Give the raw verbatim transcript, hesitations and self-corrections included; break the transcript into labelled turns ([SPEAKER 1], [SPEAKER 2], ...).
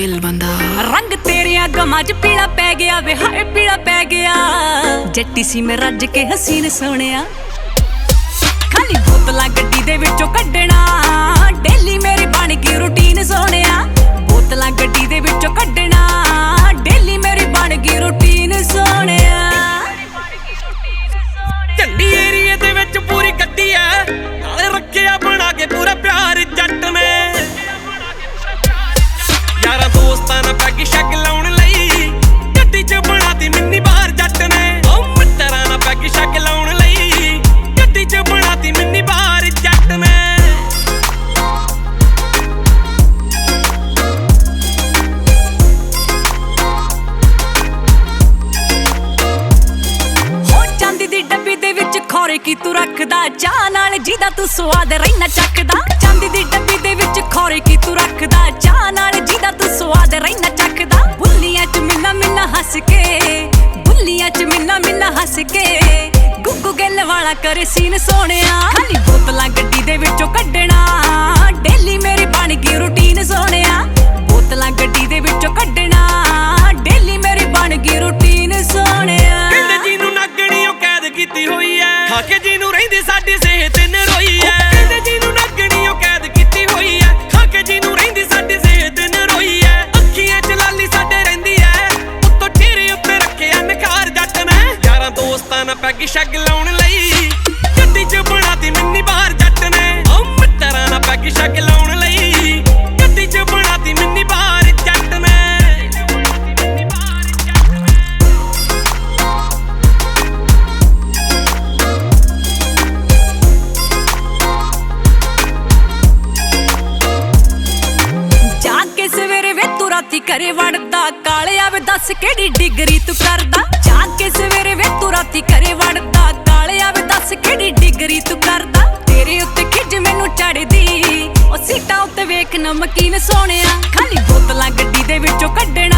[SPEAKER 1] ਦਿਲ ਬੰਦਾ।
[SPEAKER 2] ਰੰਗ ਤੇਰੀਆਂ ਗਮਾਂ ਚ ਪੀਲਾ ਪੈ ਗਿਆ ਵੇ, ਹਾਏ ਪੀਲਾ ਪੈ ਗਿਆ। ਜੱਟੀ ਸੀ ਮੈਂ ਰੱਜ ਕੇ ਹਸੀਨ ਸੋਹਣਿਆ, ਖਾਲੀ ਬੋਤਲਾਂ ਗੱਡੀ ਦੇ ਵਿੱਚੋਂ ਕੱਢਣਾ ਡੇਲੀ ਮੇਰੀ ਬਣ ਗਈ ਰੂਟੀਨ ਸੋਹਣਿਆ। ਬੋਤਲਾਂ ਗੱਡੀ ਦੇ ਵਿੱਚੋਂ ਕੱਢਣਾ ਡੇਲੀ ਮੇਰੀ ਬਣ ਗਈ ਰੂਟੀਨ ਸੋਹਣਿਆ।
[SPEAKER 3] ਝੰਡੀ ਏਰੀਏ ਦੇ ਵਿੱਚ ਪੂਰੀ ਗੱਡੀ ਐ, ਨਾਲੇ ਰੱਖਿਆ ਬਣਾ ਕੇ ਪੂਰਾ ਪਿਆਰ ਜੱਟ ਨੇ। ਯਾਰਾਂ ਦੋਸਤਾਂ ਨਾਲ ਪੈਗ ਸ਼ੈਗ ਲਾਉਣ ਲਈ ਗੱਡੀ 'ਚ ਬਣਾਤੀ ਮਿੰਨੀ ਬਾਰ ਜੱਟ ਨੇ। ਓ ਮਿੱਤਰਾਂ ਨਾਲ ਪੈਗ ਸ਼ੈਗ ਲਾਉਣ ਲਈ ਗੱਡੀ 'ਚ ਬਣਾਤੀ ਮਿੰਨੀ ਬਾਰ ਜੱਟ ਨੇ।
[SPEAKER 2] ਖੋਰੇ ਕੀ ਤੂੰ ਰੱਖਦਾ ਚਾਹ ਨਾਲ ਜਿਹਦਾ ਤੂੰ ਸਵਾਦ ਰਹਿਣਾ ਚੱਕਦਾ। ਚਾਂਦੀ ਦੀ ਡੱਬੀ ਦੇ ਵਿੱਚ ਖੋਰੇ ਕੀ ਤੂੰ ਰੱਖਦਾ ਚਾਹ ਨਾਲ ਜਿਹਦਾ ਤੂੰ ਸਵਾਦ ਰਹਿਣਾ ਚੱਕਦਾ। ਬੁੱਲੀਆਂ ਚ ਮਿੰਨਾ ਮਿੰਨਾ ਹੱਸ ਕੇ, ਬੁੱਲੀਆਂ ਚ ਮਿੰਨਾ ਮਿੰਨਾ ਹੱਸ ਕੇ, ਗੁੱਗੂ ਗਿੱਲ ਵਾਲਾ ਕਰੇ ਸੀਨ ਸੋਹਣਿਆ। ਖਾਲੀ ਬੋਤਲਾਂ ਗੱਡੀ ਦੇ ਵਿੱਚੋਂ ਕੱਢਣਾ ਡੇਲੀ ਮੇਰੀ ਬਣ ਗਈ ਰੂਟੀਨ ਸੋਹਣਿਆ। ਬੋਤਲਾਂ ਗੱਡੀ ਦੇ ਵਿੱਚੋਂ ਕੱਢਣਾ ਡੇਲੀ ਮੇਰੀ ਬਣ ਗਈ ਰੂਟੀਨ ਸੋਹਣਿਆ।
[SPEAKER 3] ਕਹਿੰਦੇ ਜਿਹਨੂੰ ਨਾਗਣੀ ਉਹ ਕੈਦ ਕੀਤੀ ਹੋਈ ਐ, ਖਾ ਕੇ ਜਿਹਨੂੰ ਰਹਿੰਦੀ ਸਾਡੀ ਸਿਹਤ ਨਰੋਈ ਐ। ਕਹਿੰਦੇ ਜਿਹਨੂੰ ਨਾਗਣੀ ਉਹ ਕੈਦ ਕੀਤੀ ਹੋਈ ਐ, ਖਾ ਕੇ ਜਿਹਨੂੰ ਰਹਿੰਦੀ ਸਾਡੀ ਸਿਹਤ ਨਰੋਈ ਐ। ਅੱਖੀਆਂ ਚ ਲਾਲੀ ਸਾਡੇ ਰਹਿੰਦੀ ਐ, ਉੱਤੋਂ ਚਿਹਰੇ ਉੱਤੇ ਰੱਖਿਆ ਨਿਖਾਰ ਜੱਟ ਨੇ। ਯਾਰਾਂ ਦੋਸਤਾਂ ਨਾਲ ਪੈਗ ਸ਼ੈਗ ਲਾਉਣ ਲਈ ਗੱਡੀ 'ਚ ਬਣਾਤੀ ਮਿੰਨੀ ਬਾਰ ਜੱਟ ਨੇ। ਓ ਮਿੱਤਰਾਂ ਨਾਲ ਪੈਗ ਸ਼ੈਗ ਲਾਉਣ ਲਈ ਗੱਡੀ 'ਚ ਬਣਾਤੀ ਮਿੰਨੀ ਬਾਰ ਜੱਟ ਨੇ। ਰਾਤੀ ਘਰੇ ਵੜਦਾ ਕਾਲਿਆ ਵੇ ਦੱਸ ਕਿਹੜੀ ਡਿਗਰੀ ਤੂੰ ਕਰਦਾ। ਜਾਗ ਕੇ ਸਵੇਰੇ ਵੇ ਤੂੰ ਰਾਤੀ ਘਰੇ ਵੜਦਾ ਕਾਲਿਆ ਵੇ ਦੱਸ ਕਿਹੜੀ ਡਿਗਰੀ ਤੂੰ ਕਰਦਾ। ਤੇਰੇ ਉੱਤੇ ਖਿੱਚ ਮੈਨੂੰ ਚੜਦੀ, ਉਹ ਸੀਟਾਂ ਉੱਤੇ ਵੇਖ ਨਮਕੀਨ ਸੋਹਣਿਆ। ਖਾਲੀ ਬੋਤਲਾਂ ਗੱਡੀ ਦੇ ਵਿੱਚੋਂ ਕੱਢਣਾ